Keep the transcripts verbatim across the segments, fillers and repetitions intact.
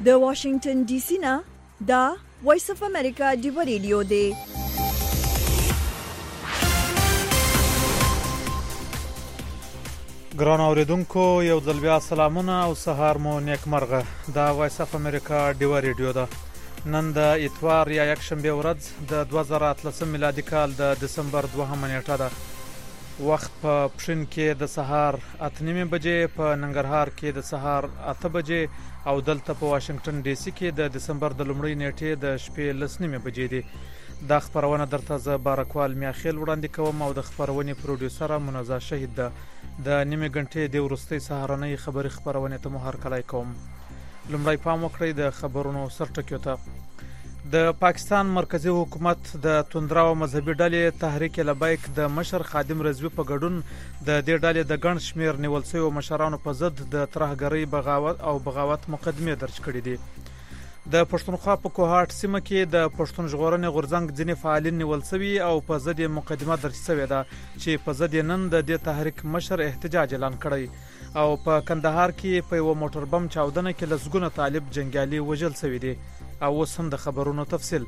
د واشنگټن ډي سي نه دا وایس اف امریکا دی ریډیو دی. ګران اوریدونکو یو ځل بیا سلامونه او سهار مو نیکمرغه. دا وایس اف امریکا دی ریډیو ده. نن د اتوار یا یک شنبه ورځ د دوه زره اتلسم میلادي کال د دسمبر دوهمه نیټه ده. وخت په پښین کې د سهار اته نیمه بجې، په ننګرهار کې د سهار اته بجې او دلته په واشنگټن ډي سي کې د دسمبر د لومړۍ نیټې د شپې لس نیمه بجې دي. دا خبرونه درته ز بارکوال میاخیل وړاندې کوم او د خبرونې پروډوسر منزه شهید ده. د نیمه غنټې د ورستۍ سهارنۍ خبري خبرونه ته مو هر کله کوم. لومړی پام وکړئ د خبرونو سرټکیو ته. د پاکستان مرکزی حکومت د توندراو مذهبي ډلې تحریک لبیک د مشر خادم رضوی په ګډون د دې ډلې د ګڼ شمیر نیول شوی مشرانو په ضد د ترهګرۍ بغاوت او بغاوت مقدمه درج کړې دي. د پښتونخوا په کوهاټ سیمه کې د پښتون ژغورنې غورځنګ ځینې فعالین نیول شوي او په ضد مقدمه درج شوې ده چې په ضد نن د دې تحریک مشر احتجاج اعلان کړی او په کندهار کې په یو موټر بم چاودنه کې لسګونه طالب جنگیالي وژل شوی دي. او اوس هم د خبرونو تفصیل.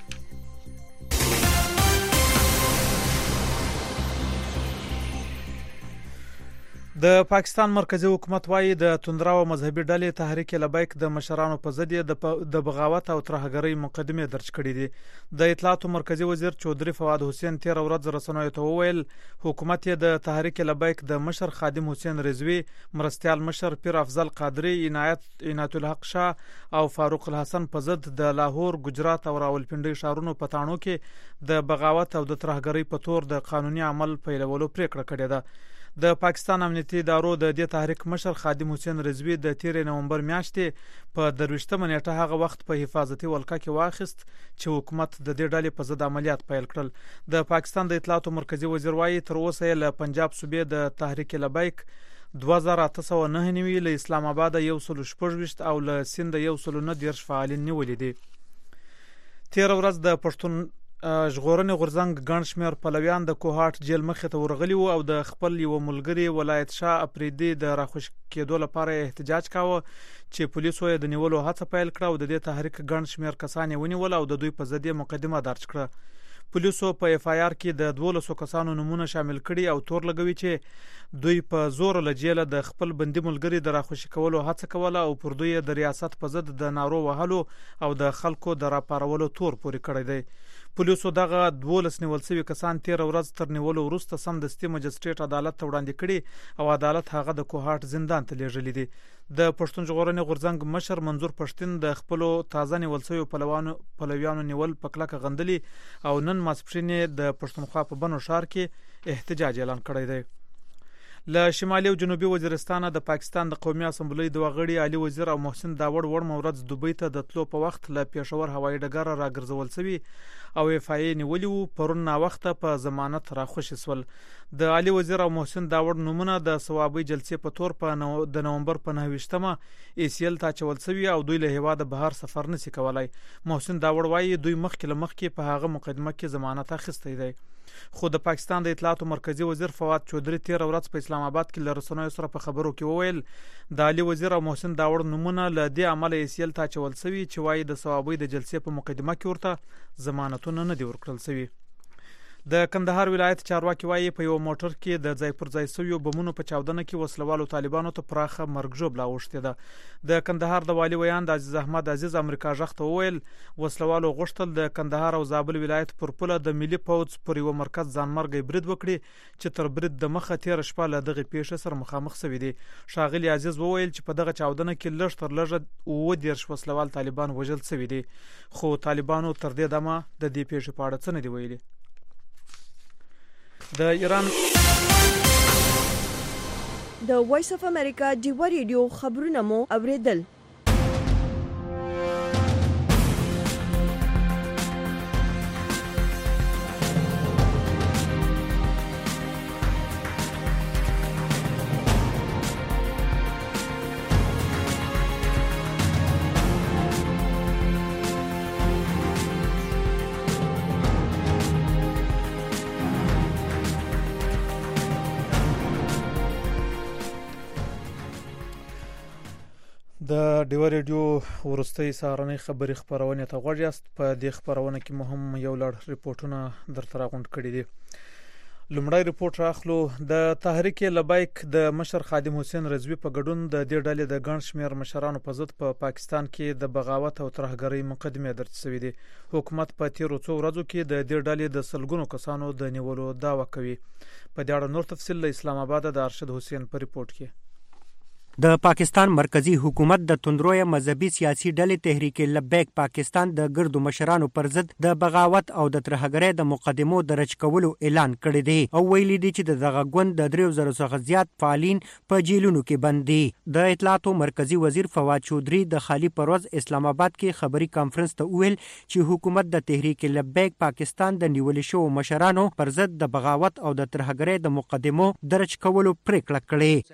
د پاکستان مرکزی حکومت وايي د توندراو مذهبي ډلې تحریک لبیک د مشرانو په ضد د بغاوت او ترهګرۍ مقدمه درج کړې دي. د اطلاعاتو مرکزی وزیر چودري فواد حسین تیر ورځ رسنیو ته وویل حکومت د تحریک لبیک د مشر خادم حسین رضوی، مرستيال مشر پیر افضل قادری، عنایت عنایت الحق شاه او فاروق الحسن په ضد د لاهور، ګجرات او راولپنډي ښارونو په تاڼو کې د بغاوت او د ترهګرۍ په تور د قانوني عمل پیلولو پریکړه کړې ده. د پاکستان امنیتي ادارو د دې تحریک مشر خادم حسین رضوی د تیر نومبر میاشتې په درویشتمه نیټه هغه وخت په حفاظتي ولکه کې واخیست چې حکومت د دې ډلې په ضد عملیات پیل کړل. د پاکستان د اطلاعاتو مرکزی وزیر وايي تر اوسه له پنجاب صوبې د تحریک لبیک دوه زره اته سوه نهه نوي، له اسلام آباد یو سل شپږ او له سند یو سل نه دیرش فعالین نیولې دي. تیر ورځ د پښتون ژغورنې غورځنګ ګڼ شمېر پلویان د کوهاټ جیل مخې ته ورغلي وو او د خپل یو ملګري ولایت شاه اپریدي د راخوش کېدو لپاره احتجاج کاوه چې پولیسو یې د نیولو هڅه پیل کړه او د دې تحریک ګڼ شمېر کسان یې ونیول او د دوی په ضد مقدمه درج کړه. پولیسو په اف آی آر کې د دولسو کسانو نمونه شامل کړي او تور لګوي چې دوی په زور له جیل د خپل بندي ملګري د راخوشي کولو هڅه کوله او پر دوی د ریاست په ضد د نارو وهلو او د خلکو د راپارولو تور پورې کړی دی. پولیسو دغه دولس نیول شوي کسان تیر ورځ تر نیولو وروسته سمدستي مجستریټ عدالت ته وړاندې کړي او عدالت هغه د کوهاټ زندان ته لیږلي دي. د پښتون ژغورنې غورځنګ مشر منظور پښتين د خپل تازه نیول شوی پلوانو پلویانو نیول په کلکه غندلي او نن ماسپښین د پښتونخوا په بنو ښار کې احتجاج اعلان کړی دی. له شمالي او جنوبي وزیرستان د پاکستان د قومي اسمبلی د وغړي علي وزیر او محسن داوړ وړ ورځ دوبۍ ته د تلو په وخت له پېښور هوایي ډګر راګرځول شوی او اف آی نیولی وو پرون نا وخت په ضمانت راخوشي سول. د علي وزیر او محسن داوړ نمونه د ثوابي جلسې په تور په نو د نومبر په نهه ای سی ال ته چول شوی او دوی له هوا د بهر سفر نسی کولای. محسن داوړ وايي دوی مخکې مخکې په هغه مقدمه کې ضمانت اخیستی دی. خو د پاکستان د اطلاعاتو مرکزی وزیر فواد چودري تیر ورځ په اسلام آباد کې لرسنوي سره په خبرو کې وویل د علي وزیر او محسن داوړ نمونه له دې عمل ای سی ال ته چول شوی چې وايي د ثوابي د جلسې په مقدمه کې ورته ضمانتونه نه دی ورکړل شوی. د کندهار ولایت چارواکي وايي په یو موټر کې د ځای پر ځای سویو بمونو په چاودنه کې وسلوالو طالبانو ته پراخه مرګ ژوبله اوښتې ده. د کندهار د والي ویان د عزیز احمد عزیز امریکا ژغ ته وویل وسلوالو غوښتل د کندهار او زابل ولایت پر پوله د ملي پوځ پر یو مرکز ځانمرګي برید وکړي چې تر برید د مخه تیر شپه له دغه پیښې سره مخامخ شوی دي. ښاغلي عزیز وویل چې په دغه چاودنه کې لږ تر لږه اووه دیرش وسلوال طالبان وژل شوي دي خو طالبانو تر دې دمه د دې پیښې په اړه څه نه دي ویلي. د ایران د وایس اف امریکا دی ریډیو خبرونه مو اوریدل. د ډیو ریډیو ورستۍ سهارنۍ خبري خبرونه ته غوړ یاست. په دې خبرونه کې مهم یو لړ ریپورتونه درته راغونډ کړي دي. لومړی ریپورت راخلو. د تحریک لبیک د مشر خادم حسین رضوی په ګډون د دې ډلې د ګڼ شمېر مشرانو په ضد په پا پاکستان کې د بغاوت او ترهګرۍ مقدمې درج شوې دي. حکومت په تیرو څو ورځو کې د دې ډلې د سلګونو کسانو د نیولو دعوه کوي. په دې اړه نور تفصیل له اسلام آباد د ارشد حسین په ریپورت کې. د پاکستان مرکزی حکومت د توندروي مذهبي سیاسي ډلې تحریک لبیک پاکستان د ګردو مشرانو پر ضد د بغاوت او د ترهګرۍ د مقدمو درج کولو اعلان کړی دی او ویلي دی چې دغه ګوند د دریو زرو څخه زیات فعالین په جیلونو کې بند دي. د اطلاعاتو مرکزی وزیر فواد چودھری د خالی پروز اسلام آباد کې خبري کانفرنس ته ویل چې حکومت د تحریک لبیک پاکستان د نیول شو مشرانو پر ضد د بغاوت او د ترهګرۍ د مقدمو درج کولو پریکړه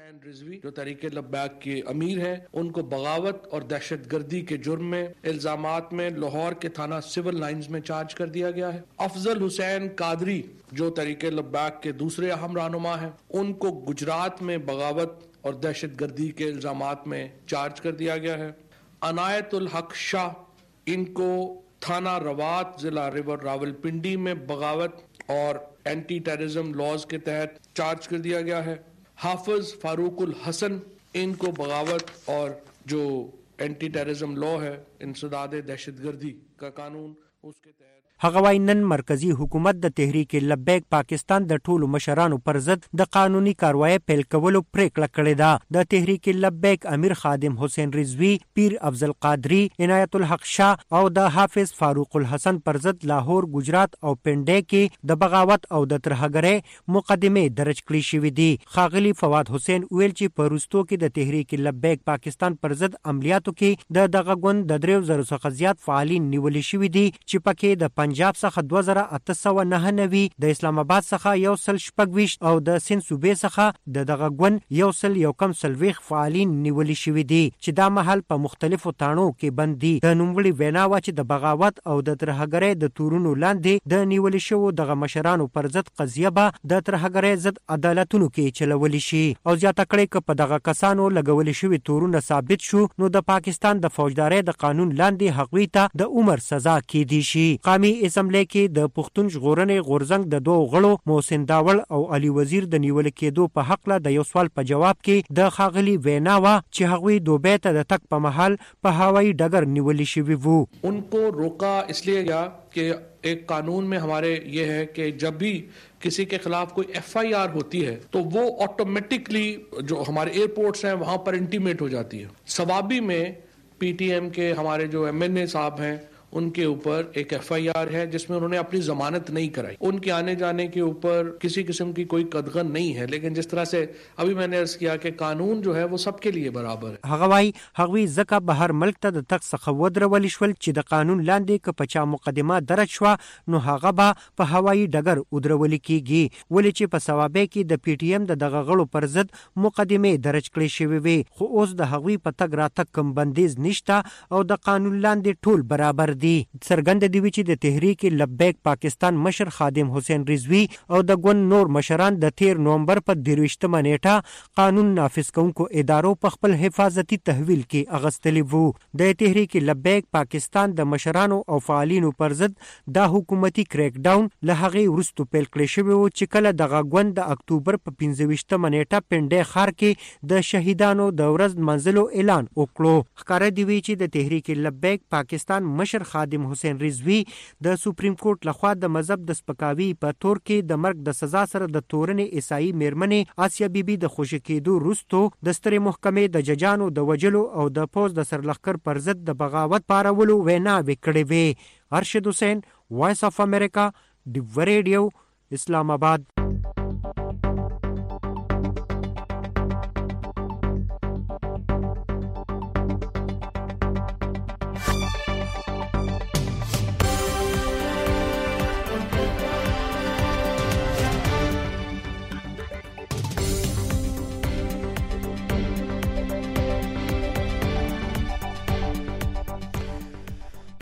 کړې. बैग के अमीर हैं, उनको बगावत और दहशतगर्दी के जुर्म में इल्जामात में लाहौर के थाना सिविल लाइंस में चार्ज कर दिया गया है. अफजल हुसैन कादरी जो तरीके लब्बैक के दूसरे अहम रहनुमा हैं, उनको गुजरात में बगावत और दहशतगर्दी के इल्जामात में चार्ज कर दिया गया है. अनायतुल हक शाह, इनको थाना रवात जिला रिवर रावलपिंडी में बगावत और एंटी टेररिज्म लॉज के तहत चार्ज कर दिया गया है. हाफिज फारूकुल हसन, इनको बगावत और जो एंटी टेररिज्म लॉ है, इंसदाद दहशतगर्दी का कानून, उसके तहत هغوی نن مرکزی حکومت د تحریک لبیک پاکستان د ټولو مشرانو پر ضد د قانوني کاروایی پیل کولو پریکړه کړې ده. د تحریک لبیک امیر خادم حسین رضوی، پیر افضل قادری، عنایت الحق شاه او د حافظ فاروق الحسن پر ضد لاهور، گجرات او پنډې کې د بغاوت او د ترهګرۍ مقدمې درج کړې شوې دي. ښاغلي فواد حسین ویل چې په وروستو کې د تحریک لبیک پاکستان پر ضد عملیاتو کې د دغه ګوند د دریو زرو څخه زیات فعالین نیول شوي دي چې پکې د پنجاب څخه دوه زره اته سوه نهه نوي، د اسلام آباد څخه یو سل شپږ ویشت او د سند صوبې څخه د دغه ګوند یو سل یو کم څلوېښت فعالین نیول شوي دي چې دا مهال په مختلفو تاڼو کې بند دي. د نوموړي وینا وه چې د بغاوت او د ترهګرۍ د تورونو لاندې د نیول شوو دغه مشرانو پر ضد قضیه به د ترهګرۍ ضد عدالتونو کې چلولی شي او زیاته کړې که په دغه کسانو لګولي شوي تورونه ثابت شو نو د پاکستان د فوجدارۍ د قانون لاندې هغوی ته د عمر سزا کېدی شي. قومي اسمبلی کې د پښتون ژغورنې غورځنګ د دوه غړو محسن داول او علي وزیر د نیول کېدو په حق له د یو سوال په جواب کې د ښاغلي وینا وه چې هغوی دوبۍ ته د تګ په مهال په هوایي ډګر نیولي شوي وو. उनको रोका इसलिए गया कि एक कानून में हमारे ये है कि जब भी किसी के खिलाफ कोई एफ आई आर होती है तो वो ऑटोमेटिकली जो हमारे एयरपोर्ट्स हैं वहां पर इंटीमेट हो जाती है. सवाबी में पी टी एम के हमारे जो एम एन ए साहब हैं, उनके ऊपर एक एफ आई आर है जिसमें उन्होंने अपनी जमानत नहीं कराई. उनके आने जाने के ऊपर किसी किस्म की कोई कदगन नहीं है, लेकिन जिस तरह से अभी मैंने अर्ज किया कि कानून जो है वो सबके लिए बराबर है. هغوی هغوی ځکه بهر ملک ته د تګ څخه ودرول شول چې د قانون لاندې که په چا مقدمه درج شوه نو هغه به په هوایي ډګر ودرول کیږي. ولې چې په ثوابۍ کې د پی ټي ایم د دغه غړو پر ضد مقدمې درج کړې شوې وې، خو اوس د هغوی په تګ راتګ کوم بندیز نشته او د قانون لاندې ټول برابر دي. څرګنده دی چې د تحریک لبیک پاکستان مشر خادم حسین رضوی او د ګوند نور مشران د تیر نومبر په درویشتمه نیټه قانون نافذ کوونکو ادارو په خپل حفاظتي تحویل کې اغستلی وو. د تحریک لبیک پاکستان د مشرانو او فعالینو پر ضد دا حکومتي کریک ډاون له هغې وروسته پیل کړی شوی و چې کله دغه ګوند د اکتوبر په پنځه ویشتمه نیټه پنډۍ ښار کې د شهیدانو د ورځ منځلو اعلان وکړو. ښکاره دی چې د تحریک لبیک پاکستان مشر خادم حسین رضوی د سپریم کورټ لخوا د مذهب د سپکاوي په تور کې د مرګ د سزا سره د تورنې عیسائی میرمنې آسیا بیبي د خوشي کېدو وروسته د سترې محکمې د ججانو د وجلو او د پوز د سرلښکر پر ضد د بغاوت پارولو ویناوې کړې وې. ارشد حسین، وایس اف امریکا، ډیو ریډیو، اسلام آباد.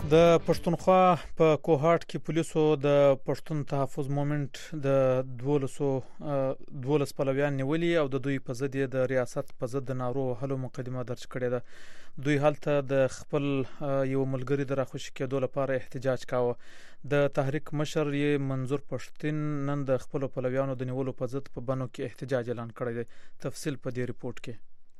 د پښتونخوا په کوهاټ کې پولیسو د پښتون تحفظ مومنت د دولسو دولس پلویان نیولي او د دوی په ضد د ریاست په ضد د نارو وهلو مقدمه درج کړې ده. دوی هلته د خپل یو ملګری د راخوشي کېدو لپاره احتجاج کاوه. د تحریک مشر یې منظور پښتون نن د خپل پلویانو د نیولو په ضد په بنو کې احتجاج اعلان کړی دی. تفصیل په دې ریپورت کې.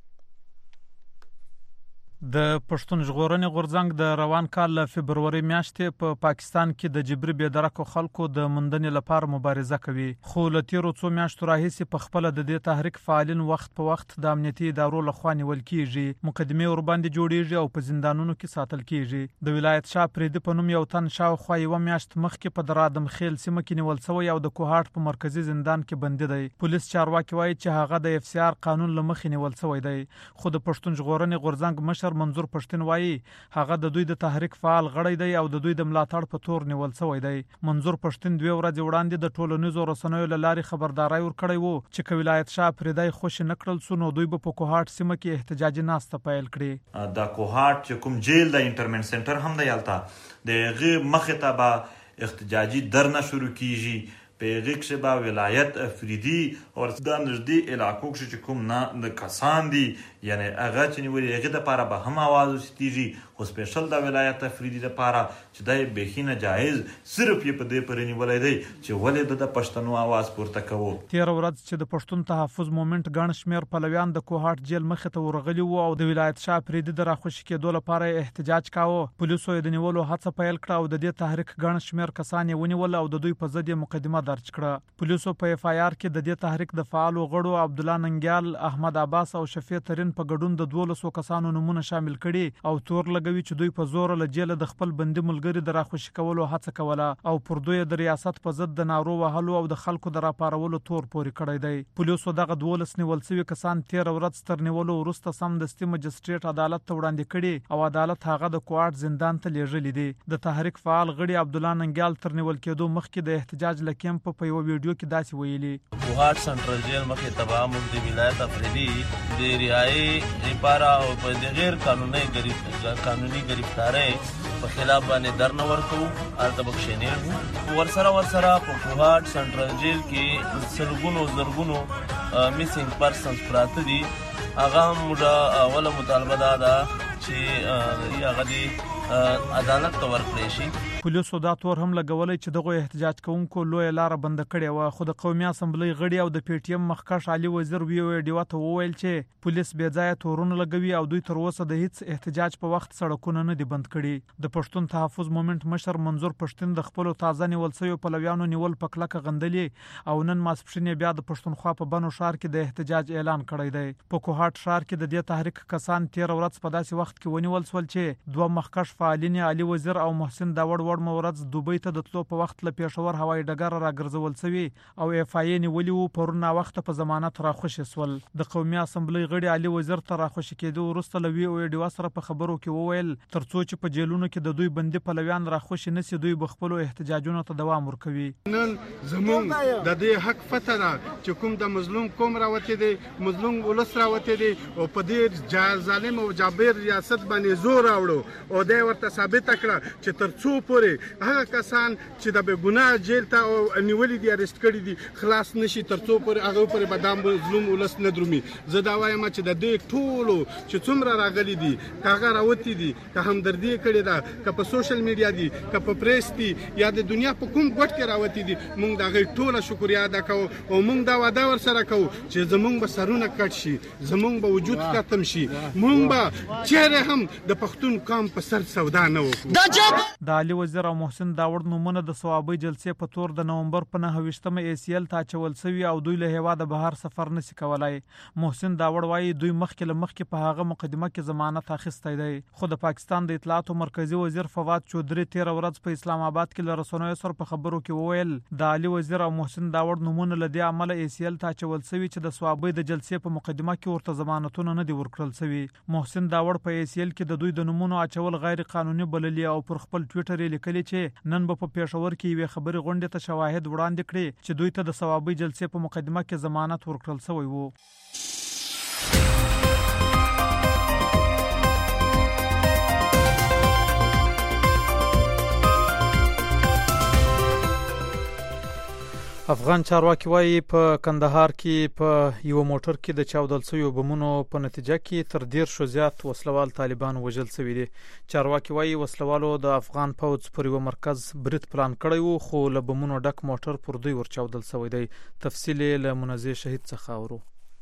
د پښتون ژغورنې غورځنګ د روان کال له فبروري میاشتې په پا پاکستان کې د جبري بېدرکو خلکو د موندنې لپاره مبارزه کوي، خو له تیرو څو میاشتو راهیسې په خپله د دې تحریک فعالین وخت په وخت د امنیتي ادارو لخوا نیول کیږي، مقدمې ورباندې جوړیږي او په زندانونو کې ساتل کیږي. د ولایت شاه پریدي په نوم یو تن شاوخوا یوه میاشت مخکې په درادم خیل سیمه کې نیول شوی او د کوهاټ په مرکزي زندان کې بندي دی. پولیس چارواکي وایي چې هغه د اف سی آر قانون له مخې نیول شوی دی، خو د پښتون ژغورنې غورځنګ مشر منظور پښتون وایي هغه د دوی د تحریک فعال غړی دی او د دوی د ملاتړ په تور نیول شوی دی. منظور پښتون دوه ورځې وړاندې د ټولنیزو رسنیو له لارې خبرداري ورکړی وو چې که ولایت شاه پریدي خوش نه کړل سو نو دوی به په کوهاټ سیمه کې احتجاجي ناسته پیل کړي. د کوهاټ چې کوم جیل د انټرمنټ سنټر هم دی هلته د هغې مخې ته به احتجاجي درنه شروع کیږي. په هغې کښې به ولایت افریدي او دا نږدې علاقو کښې چې کوم نه کسان دي یعنی هغه چې نیولي هغې دپاره به هم آواز وسیتېږي، خو سپیشل د ولایت افریدي دپاره چې دا یې بیخي ناجایز صرف یې په دې پورې نیولی دی چې ولې د د پښتنو آواز پورته کوو. تېره ورځ چې د پښتون تحفظ مومنټ ګڼ شمېر پلویان د کوهاټ جیل مخې ته ورغلي وو او د ولایت شاه افریدي د راخوشي کېدو لپاره یې احتجاج کاوه، پولیسو یې د نیولو هڅه پیل کړه او د دې تحریک ګڼ شمېر کسان یې ونیول او د دوی په ضد یې مقدمه درج کړه. پولیسو په اف آی آر کې د دې تحریک د فعالو غړو عبدالله ننګیال، احمد عباس او شفیع ترین په ګډون د دولسو کسانو نومونه شامل کړي او تور لګوي چې دوی په زور له جیله د خپل بندي ملګري د راخوشي کولو هڅه کوله او پر دوی د ریاست په ضد د نارو وهلو او د خلکو د راپارولو تور پورې کړی دی. پولیسو دغه دولس نیول شوي کسان تېره ورځ تر نیولو وروسته سمدستي مجسټریټ عدالت ته وړاندې کړي او عدالت هغه د کوهاټ زندان ته لیږلي دي. د تحریک فعال غړي عبدالله ننګیال تر نیول کېدو مخکې د احتجاج له کیمپ په یوه ویډیو کې داسې ویلي: کوهاټ سنټرل جیل مخې ته به موږ د ولایت افریدي د رهایي لپاره او په د غیر قانوني قانوني ګرفتارۍ په خلاف باندې درنه ورکوو، هلته به کښېنېږو. ورسره ورسره په کوهاټ سنټرل جیل کې سلګونو زرګونو میسینګ پرسنز پراته دي. هغه هم موږ اوله مطالبه دا ده چې هغه د عدالت ته ورکړی شي. پولیسو دا تور هم لګولی چې دغو احتجاج کوونکو لویه لاره بنده کړې وه، خو د قومي اسمبلۍ غړي او د پی ټي ایم مخکښ علي وزیر ویو ډیوه ته وویل چې پولیس بې ځایه تورونه لګوي او دوی تر اوسه د هیڅ احتجاج په وخت سړکونه نه دي بند کړي. د پښتون تحفظ مومنټ مشر منظور پښتون د خپلو تازه نیول شویو پلویانو نیول په کلکه غندلي او نن ماسپښین بیا د پښتونخوا په بنو ښار کې د احتجاج اعلان کړی دی. په کوهاټ ښار کې د دې تحریک کسان تېره ورځ په داسې وخت کې ونیول شول چې دوه مخکښ فعالین علي وزیر او محسن داوړ وړمه ورځ دوبۍ ته د تلو په وخت له پېښور هوایي ډګره راګرځول شوي او اف آی ای نیولي وو، پرون ناوخته په ضمانت راخوشي شول. د قومي اسمبلۍ غړي علي وزیر ته راخوشي کېدو وروسته له وی او ډیوه سره په خبرو کې وویل تر څو چې په جیلونو کې د دوی بندي پلویان راخوشي نشي دوی به خپلو احتجاجونو ته دوام ورکوي. نن زموږ د دې حق پته ده چې کوم د مظلوم قوم راوتی دی، مظلوم ولس راوتی دی او په دې ظالم او جابر ریاست باندې زور راوړو او دی ورته ثابت کړه چې تر څو پورې هغه کسان چې د بې ګناه جیل ته او نیولي دي اریسټ کړي دي خلاص نشي، تر څو پورې هغه پورې به دا مظلوم ولس نه درومي. زه دا وایم چې د دې ټولو چې څومره راغلي دي، که هغه راوتي دي، که همدردي یې کړې ده، که په سوشل میډیا دي، که په پریس دي یا د دنیا په کوم ګوټ کې راوتي دي، موږ د هغې ټوله شکریا ادا کوو او موږ دا وعده ورسره کوو چې زموږ به سرونه کټ شي، زموږ به وجود ختم شي، موږ به چیرې هم د پښتون قام په سر سودا نه وکړو. د علي وزیر او محسن داوړ نومونه د ثوابي جلسې په تور د نومبر په نهه ویشتمه ای سی ال ته اچول شوي او دوی له هېواده بهر سفر نشي کولی. محسن داوړ وایي دوی مخکې له مخکې په هغه مقدمه کې ضمانت اخیستی دی، خو د پاکستان د اطلاعاتو مرکزي وزیر فواد چودري تېره ورځ په اسلام آباد کې له رسنیو سره په خبرو کې وویل د علي وزیر او محسن داوړ نومونه له دې عمله ای سی ال ته اچول شوي چې د ثوابي د جلسې په مقدمه کې ورته ضمانتونه نه دي ورکړل شوي. محسن داوړ په ای سی ال کې د دوی د نومونو اچول غیر قانوني بللي او پر خپل ټویټر یې لیکلي چې نن به په پېښور کې یوې خبرې غونډې ته شواهد وړاندې کړي چې دوی ته د ثوابي جلسې په مقدمه کې ضمانت ورکړل شوی وو. افغان چارواکي وایي په کندهار کې په یو موټر کې د چاودل شویو بمونو په نتیجه کې تر دیرشو زیات وسلوال طالبان وژل شوي دي. چارواکي وایي وسلوالو د افغان پوځ پر یو مرکز برید پلان کړی وو، خو له بمونو ډک موټر پر دوی ور چاودل شوی دی. تفصیل یې له منزه شهید څخه اورو.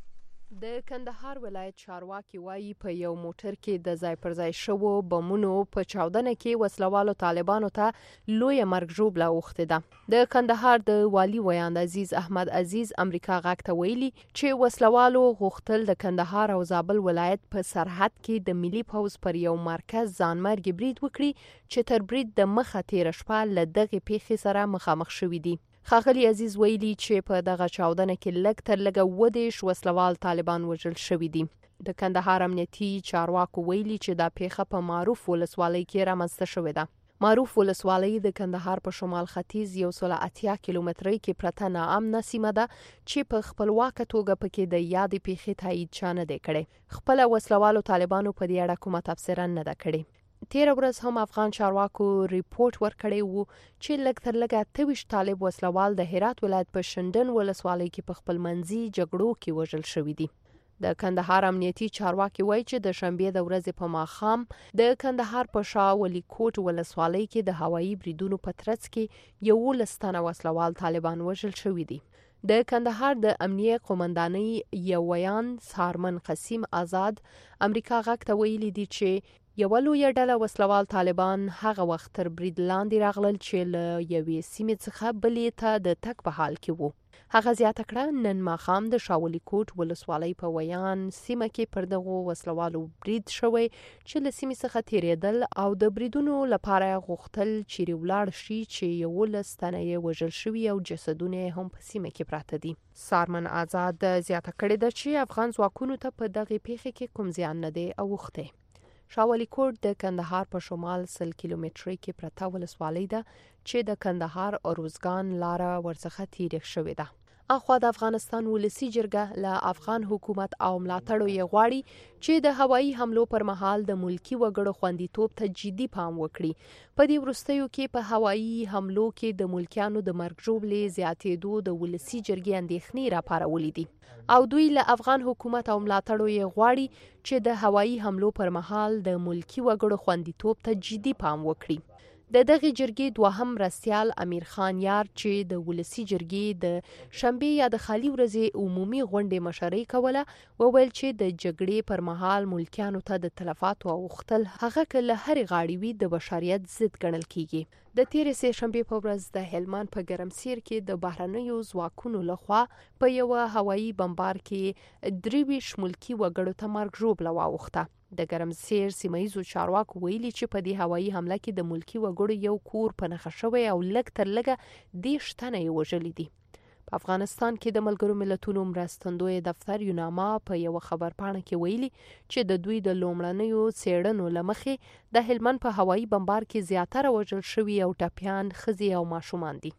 د کندهار ولایت چارواکي وایي په یو موټر کې د ځای پر ځای شوو بمونو په چاودنه کې وسلوالو طالبانو ته لویه مرګ ژوبله اوښتې ده. د کندهار د والي ویاند عزیز احمد عزیز امریکا غږ ته ویلي چې وسلوالو غوښتل د کندهار او زابل ولایت په سرحد کې د ملي پوځ پر یو مرکز ځانمرګي برید وکړي چې تر برید د مخه تېره شپه له دغې پیښې سره مخامخ شوي دي. ښاغلي عزیز ویلي چې په دغه چاودنه کې لږ تر لږه اووه دېرش وسلوال طالبان وژل شوي دي. د کندهار امنیتي چارواکو ویلي چې دا پیښه په معروف ولسوالۍ کې رامنځته شوې ده. معروف ولسوالۍ د کندهار په شمال ختیځ یو سل اتیا کیلومترۍ کې پرته ناامنه سیمه ده چې په خپلواکه توګه پکې د یادې پیښې تایید چا نه دی کړی. خپله وسلوالو طالبانو په دې اړه کومه تبصره نه ده کړې. تیر ورځ هم افغان چارواکو ریپورت ورکړی وو چې لږ تر لږه اته ویشت طالب وسلوال د هرات ولایت په شندن ولسوالۍ کې په خپل منځي جګړو کې وژل شوي دي. د کندهار امنیتي چارواکي وایي چې د شنبې د ورځې په ماښام د کندهار په شا ولی کوټ ولسوالۍ کې د هوایي بریدونو په ترڅ کې یولس تنه وسلوال طالبان وژل شوي دي. د کندهار د امنیه قومندانۍ یو ویان سارمن قسیم آزاد امریکا غږ ته ویلي دي چې یوه لویه ډله وسلوال طالبان هغه وخت تر برید لاندې راغلل چې له یوې سیمې څخه بلې ته د تګ په حال کې وو. هغه زیاته کړه نن ماښام د شاولی کوټ ولسوالۍ په ویان سیمه کې پر دغو وسلوالو برید شوی چې له سیمې څخه تیریدل او د بریدونو لپاره غوښتل چیرې ولاړ شي چې یولس تنه یې وژل شوي او جسدونه یې هم په سیمه کې پراته دي. سارمن آزاد زیاته کړې ده چې افغان ځواکونو ته په دغې پیښې کې کوم زیان نه دی اوښتی. شاولی کوټ د کندهار په شمال سل کیلومترۍ کې پرته ولسوالۍ ده چې د کندهار اروزګان لاره ورڅخه تیریخ شوې ده. اخوا د افغانستان ولسی جرګه له افغان حکومت او ملاتړو یې غواړي چې د هوایي حملو پر مهال د ملکی وګړو خوندیتوب ته جدي پام وکړي. په دې وروستیو کې په هوایي حملو کې د ملکیانو د مرګ ژوبلې زیاتېدو د ولسی جرګې اندېښنې راپارولې دي او دوی له افغان حکومت او ملاتړو یې غواړي چې د هوایي حملو پر مهال د ملکی وګړو خوندیتوب ته جدي پام وکړي. د دغه جرګې دوهم مرستیال امیر خان یار چې د ولسی جرګې د شنبې یا د خالي ورځې عمومي غونډې مشري کوله وویل چې د جګړې پر مهال ملکیانو ته د تلفاتو اوښتل هغه که له هرې غاړې وي د بشریت ضد ګڼل کیږي. د تیرې سې شنبې په ورځ د هلمند په ګرمسیر کې د بهرنیو ځواکونو لخوا په یوه هوایي بمبار کې درې ویشت ملکي وګړو ته مرګ ژوبله واوښته. د ګرمسیر سیمایي چارواکو ویلي چې په دې هوایي حمله کې د ملکي وګړو یو کور په نښه شوی او لږ تر لږه دېرش تنه یې وژلي دي. په افغانستان کې د ملګرو ملتونو مرستندوی دفتر یوناما په یوه خبرپاڼه کې ویلي چې د دوی د لومړنیو څېړنو له مخې د هلمند په هوایي بمبار کې زیاتره وژل شوي او ټپیان ښځې او ماشومان دي.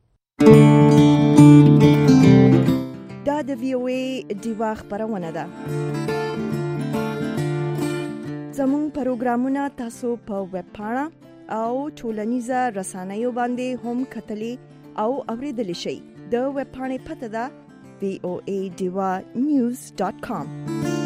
دا د وی او ای ډیوا خبرونه ده. زمون پروګرامونه تاسو په ویب پاڼه او ټولنیزه رسنیو باندې هم کتلی او اوریدلی شئ. د ویب پاڼې پته ده وی او ای ډیوا نیوز ډاټ کام.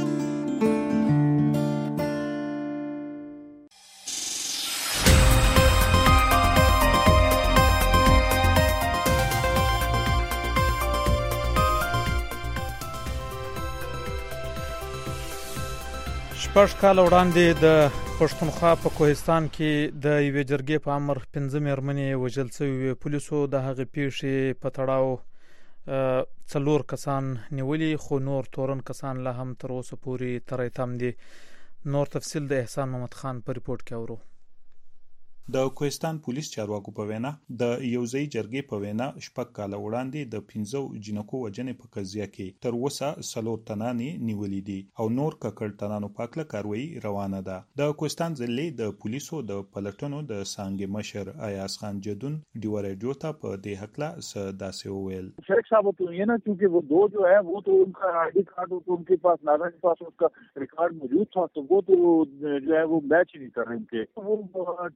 شپږ کاله وړاندې د پښتونخوا په کوهستان کې د یوې جرګې په امر پنځه مېرمنې وژل شوې. پولیسو د هغې پیښې په تړاو څلور کسان نیولي، خو نور تورن کسان لا هم تر اوسه پورې تری تم دي. نور تفصیل د احسان محمد خان په ریپورت کې اورو. د کوهستان پولیس چارواکو په وینا د یوځای جرګې په وینا شپږ کاله وړاندې د پنځو جنکو وژنې په قضیه کې تر اوسه څلور تنانې نیولې دي او نور ککړ تنانو په اړه کاروایی روانه ده. د کوهستان ضلع د پولیسو د پلټنو د څانګې مشر ایاز خان جدون ډیو ریډیو ته په دې حقله څه داسې وویل. شیخ صاحب تو یہ نا کیونکہ وہ دو جو ہے وہ تو ان کا آئی ڈی کارڈ تو ان کے پاس ناظر کے پاس اس کا ریکارڈ موجود تھا تو وہ تو جو ہے وہ میچ نہیں کر رہے تھے. وہ ٹیم بھیجی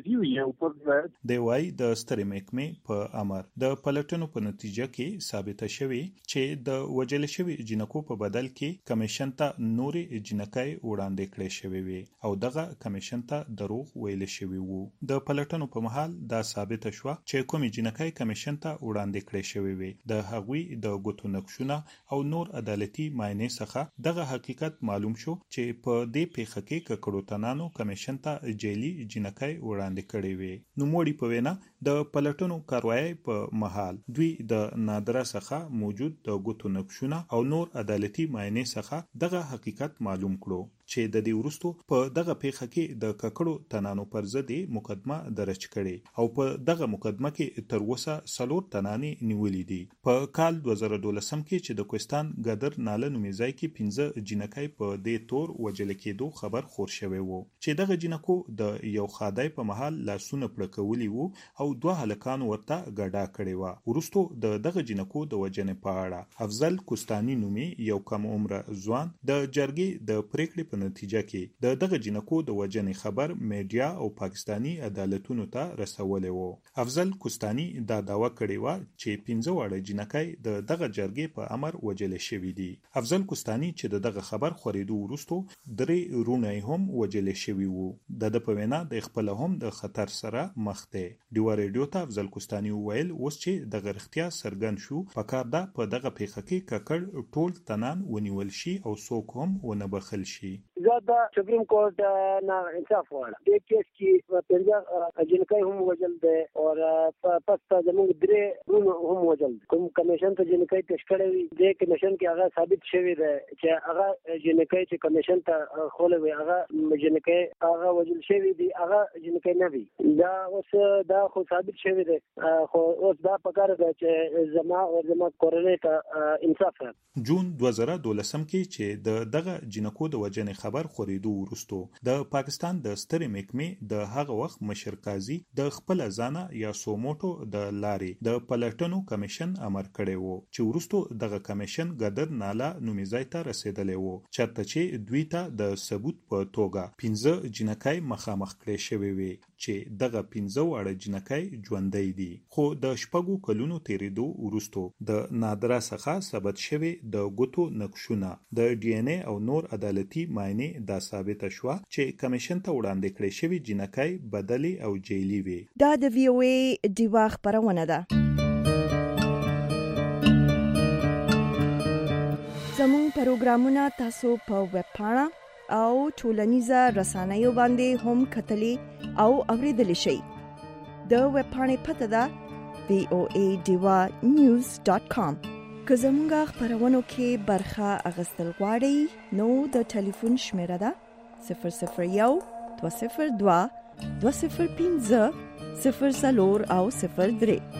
लगी हुई है ऊपर। د وای د سترې محکمې په امر د پلټنو په نتیجه کې ثابته شوې چې د وجل شوی جنکو په بدل کې کمیشن ته نورې جنکای وړاندې کړې شوې وي او دغه کمیشن ته دروغ ویل شوی وو. د پلټنو په محل دا ثابته شو چې کومې جنکای کمیشن ته وړاندې کړې شوی وي د هغوی د ګوتو نقشونه او نور عدالتي معاینې څخه دغه حقیقت معلوم شو چې په دې پیښه کې ککړو تنانو کمیشن ته جیلی جنکای وړاندې کړې وي. نو موړي په وینا د پلټنو کاروایی په محل دوی د نادره څخه موجود د ګوتو نقشونه او نور عدالتي معاینې څخه دغه حقیقت معلوم کړو چې د دې وروستو په دغه پیښه کې د ککړو تنانو پر ضد مقدمه درج کړي او په دغه مقدمه کې تر اوسه څلور تنانې نیولې دي. په کال دوه زره دولسم کې چې د کوهستان ګدر ناله نومي ځای کې پنځه جنکای په دې تور وجل کېدو خبر خور شوی وو چې دغه جنکو د یو خادای په محل لاسونه پړکولي وو او دوه هلکان ورته ګډا کړي وو. وروستو د دغه جنکو د وجنې په اړه افضل کوستانی نومي یو کم عمر ځوان د جرګې د پریکړې نتیجه کې د دغه جنکو د وجنې خبر میډیا او پاکستانی عدالتونو ته رسولې وو. افضل کوستانی دا داوا کړې و چې پنځه واړه جنکای د دغه جرګې په امر وجل شوی دي. افضل کوستانی چې دغه خبر خورېدو وروستو درې رونه هم وجل شوی وو. د په وینا د خپل هم د خطر سره مخ دی. ډیوا ریډیو ته افضل کوستانی ویل اوس چې د غرختیا سرګن شو پکار ده په دغه پیښه کې ککړ ټول تنان ونیول شي او څوک هم ونه بخل شي. زیاده سپریم کورٹ نه انصاف وړه د کیس کې پنځه جنکای هم وجل دي او پس ته زموږ درې رونه هم وجل کوم کمیشن ته جنکای پیش کړی وي د کمیشن کې هغه ثابت شوی دی چې هغه جنکای چې کمیشن ته خولې وي هغه جنکای هغه وجل شوی دی هغه جنکای نه وي. دا اوس دا خو ثابت شوی دی خو اوس دا پکاره ده چې زما او زما کورنۍ ته انصاف راځي. جون دوه زره دولسم کې چې د دغه جنکو د وجنې خبر خورېدو وروستو د پاکستان د سترې محکمې د هغه وخت مشر قاضي د خپل ځانه یا سوموټو د لارې د پلټنو کمیشن امر کړی وو چې وروستو دغه کمیشن ګدر ناله نومي ځای ته رسیدلی وو چېرته چې دوی ته د ثبوت په توګه پنځه جنکای مخامخ کړی شوی وي چې دغه پنځه واړه جنکای ژوندی دي. خو د شپږو کلونو تیریدو وروستو د نادره څخه ثبت شوی د ګوتو نقشونه د ډي ان اے او نور عدالتي معاینې دا ثابته شوه چې کمیشن ته وړاندې کړی شوی جنکای بدلی او جیلی وي. دا د وی او ای دیوا خبرونه ده. زموږ پروګرامونه تاسو په ویب پاڼه او ټولنیزه رسنیو باندې هم کتلی او اوریدلی شئ. د ویب پاڼې پته ده وی او ای دیوا نیوز ډاټ کام. که زموږ خبرونو کې برخه اخیستل غواړئ نو د ټلیفون شمیره ده صفر صفر یو دوه صفر دوه دوه صفر پنځه صفر څلور او صفر درې.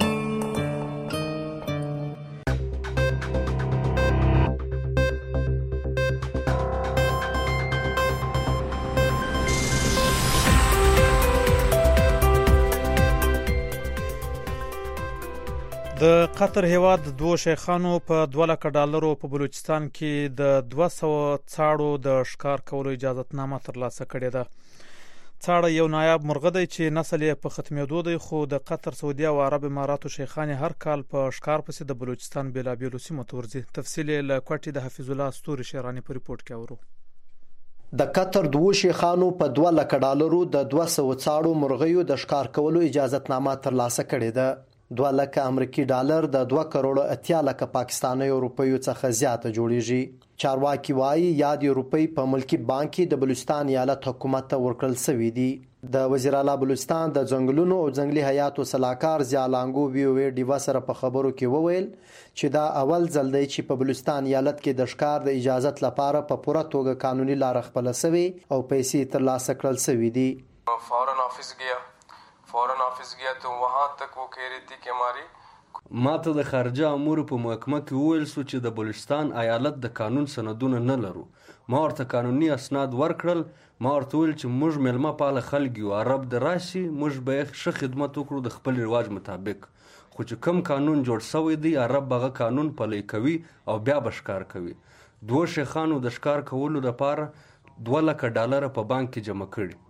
د قطر هیواد دوه شیخانو په دوه لک ډالرو په بلوچستان کې د دوه سوه څاړو د ښکار کولو اجازهتنامه ترلاسه کړې ده. څاړه یو نایاب مرغه دی چې نسل یې په ختمېدو دی خو د قطر، سعودي او عرب اماراتو شیخان هر کال په ښکار پسې د بلوچستان بېلابېلو سیمو ته ورځي. تفصیل یې له کوټې د حفیظ الله ستوري شیراني په ریپورت کې اورو. د قطر دوه شیخانو په دوه لک ډالرو د دوه سوه څاړو مرغیو د ښکار کولو اجازهتنامه ترلاسه کړې ده. دوه لکه امریکایي ډالر د دوه کروڑه اتیا لکه پاکستاني روپیو څخه زیاته جوړیږي. چارواکي وایي یاد روپی په ملکی بانک کې د بلوچستان ایالت حکومت ته ورکړل شوی دي. د وزیر اعلی بلوچستان د ځنګلونو او ځنګلي حیاتو سلاکار زیالانګو وی او ډیوا سره په خبرو کې وویل چې دا اول ځل دی چې په بلوچستان ایالت کې د ښکار د اجازت لپاره په پوره توګه قانوني لار خپل شوی او پیسې ترلاسه کړل شوی دي. فورن آفس گیا فورن آفس گیا تو وہاں تک وہ کہہ رہی تھی کہ ہماری ما ته د خارجه امور په محکمه کې وویل سو چې د بلوچستان ایالت د قانون سندونه نه لرو. ما ورته قانوني اسناد ورکړل. ما ورته ویل چې موږ میلمه پاله خلک یو، عرب د راشي موږ به ښه خدمت وکړو د خپل رواج مطابق. خو چې کم قانون جوړ شوی دی عرب هغه قانون پلی کوي او بیا به ښکار کوي. دوه شیخانو د ښکار کولو لپاره دوه لکه ډالر په بانک کې جمع کړي.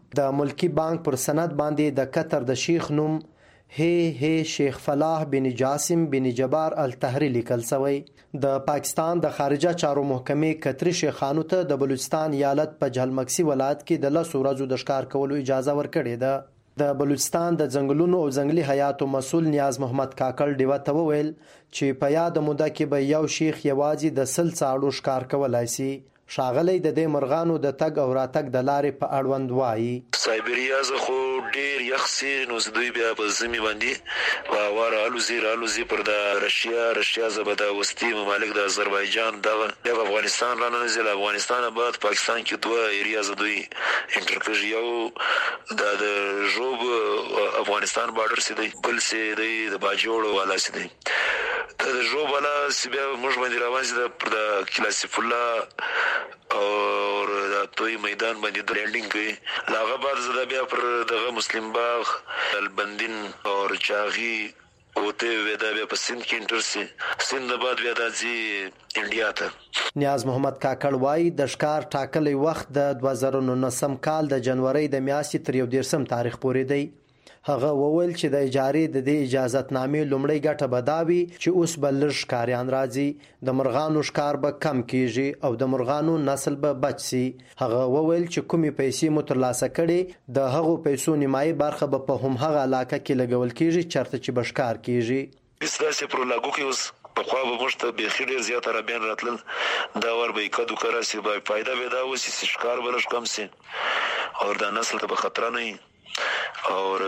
د ملکی بانک پر سند باندې د قطر د شیخ نوم هی هی شیخ فلاح بن جاسم بن جبار الطهری لیکل شوی. د پاکستان د خارجه چارو محکمې قطري شیخانو ته د بلوچستان ایالت په جهلمکسي ولایت کې د لسو ورځو د ښکار کولو اجازه ورکړې ده. د بلوچستان د ځنګلونو او ځنګلي حیاتو مسؤل نیاز محمد کاکړ ډیوه ته وویل چې په یاد موده کې به یو شیخ یوازې د سل څاړو ښکار کولای شي. شاغلی د دې مرغانو د تګ او راتګ د لارې په اړوند وایي سایبریا زه خو ډیر یخ سي نو دوی بیا په زمي باندې په واره الوزي الوزي پر د رشیا رشیا زبده وستي ممالک د آذربایجان د افغانستان رانه نزل افغانستان بعد پاکستان کې دوه ایریا ز دوی انټرکژ یو د جوب افغانستان بارډر سي دی بل سي دی د باجوړ والا سي دی د جوب والا سی بیا موږ باندې روان سي د کلاسیف الله اور د توي میدان باندې د لینډینګ کوي لاغه بعد زدا بیا پر دغه مسلم باغ البندین اور چاغي اوته ودا بیا په سند کې انټرسي سند بعد بیا د زی انډیا ته نیاز محمد کاکړ وایي د ښکار ټاکلې وخت د دوه زره نولسم کال د جنوري د میاشتې تر یو دیرشم تاریخ پورې دی. هغه وویل چې د اجارې د دې اجازهتنامې لومړی ګټه به دا وي چې اوس به لږ ښکاریان راځي د مرغانو ښکار به کم کیږي او د مرغانو نسل به بچ سي. هغه وویل چې کومې پیسې مو ترلاسه کړي د هغو پیسو نیمایي برخه به په همهغه علاقه کې لګول کیږي چېرته چې به ښکار کیږي. اس داسې پرولاګو کې اوس په خوا به موږ ته بیخي ډېر زیات عربیان راتلل دا ور به یې کدو که راسي به فایده به دا وسي چې ښکار به لږ کم سي او دا نسل ته به خطره نه وي اور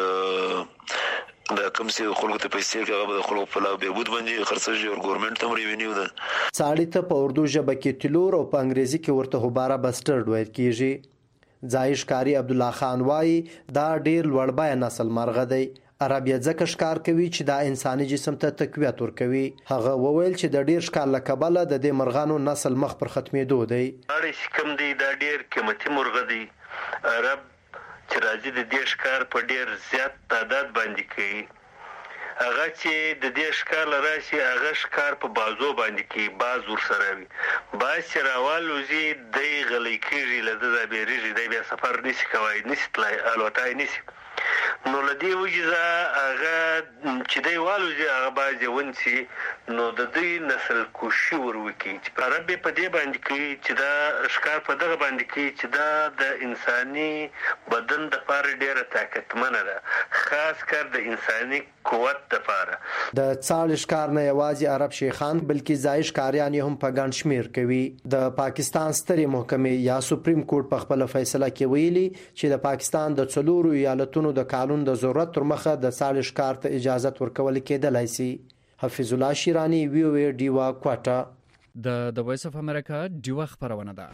دا کوم سي خلکو ته پیسې کې هغه به د خلکو په لا بهبود باندې خرڅېږي او ګورنمنت هم ریوینیو ده. څاړي ته په اردو ژبه کې تلور او په انګریزي کې ورته هوباره بسټرډ ویل کیږي. ځایي ښکاري عبدالله خان وایي دا ډیر لوړ بیه نسل مرغه دی. عرب یې ځکه ښکار کوي چې دا انساني جسم ته تقویت ورکوي. هغه وویل چې د ډیر ښکار له کبله د دې مرغانو نسل مخ پر ختمېدو دی. اړ شکم دی دا ډیر قیمتي مرغه دی. عرب چې راځي د دې ښکار په ډیر زیات تعداد باندې کوي. هغه چې د دې ښکار لراشي هغه ښکار په بازو باندې کوي باز ورسره وي باز چې راوالوزي دی غلی کېږي له ده دا بیریږي دی بیا سفر نشي کوی نشي تلای الوتای نشي نو له دې وجې هغه چې دی والوزي هغه باز یې ونیسي نو د دوی نسل کشي ور وکړي چې عرب یې په دې باندې کوي چې دا ښکار په دغه باندې کوي چې دا د انساني بدن دپاره ډېره طاقتمنه ده خاص کر د انساني قوت دپاره. د څاړي ښکار نه یوازې عرب شیخان بلکې ځایي ښکاریان یې هم په ګڼ شمېر کوي. د پاکستان سترې محکمې یا سپریم کورټ په خپله فیصله کې ویلي چې د پاکستان د څلورو ایالتونو د قانون د ضرورت تر مخه د څاړي ښکار ته اجازت ورکول کېدلی شي. حفیظ الله شیرانی وی او ای ډیوا کوټه د د وایس اف امریکا ډیوا خبرونه ده.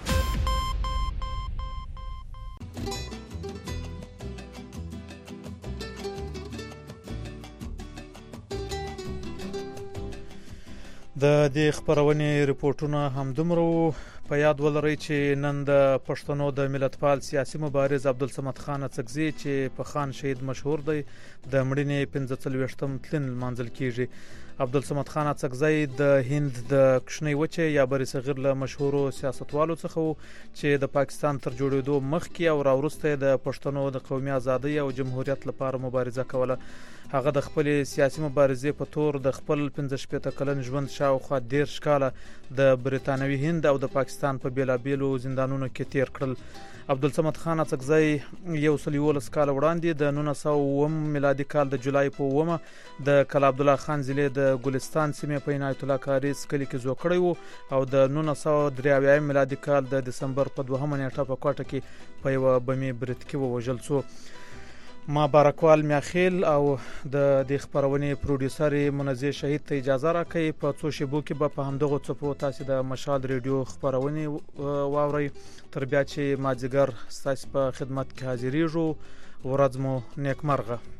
د دې خبرونې رپورټونه همدومره په یاد ولرئ چې نن د پښتنو د ملتپال سیاسي مبارز عبدالصمد خان اڅکزي چې په خان شهید مشهور دی د مړینې پنځه څلوېښتم تلین لمانځل کیږي. عبدالصمد خان اڅکزي د هند د کوچنۍ وچې یا بر صغیر له مشهورو سیاستوالو څخه وو چې د پاکستان تر جوړېدو مخکې او راوروسته د پښتنو د قومي ازادۍ او جمهوریت لپاره مبارزه کوله. هغه د خپل سیاسي مبارزې په تور د خپل پنځه شپېته کلن ژوند شاوخوا دېرش کاله د بریتانوي هند او د پاکستان په بیلابیلو زندانونو کې تیر کړل. عبدالصمد خان اڅکزي یو سل یولس کال وړاندې د نولس سوه اووم میلادي کال د جولای په اوومه د کلا عبدالله خان ضلع د ګلستان سیمې په عنایت الله کاریز کلي کې زوړ کړی وو او د نولس سوه درې اویایم میلادي کال د دسمبر په دوهمه نیټه په کوټه کې په یوه بمي برید کې ووژل شو. ما بارکوال میاخیل او د دې خبرونې پروډوسر منزه شهید ته اجازه راکړي په څو شیبو کې به په همدغه څپو تاسو د مشال ریډیو خبرونې واورئ تر بیا چې مازیګر ستاسو په خدمت کې حاضرېږو. ورځ مو نیکمرغه.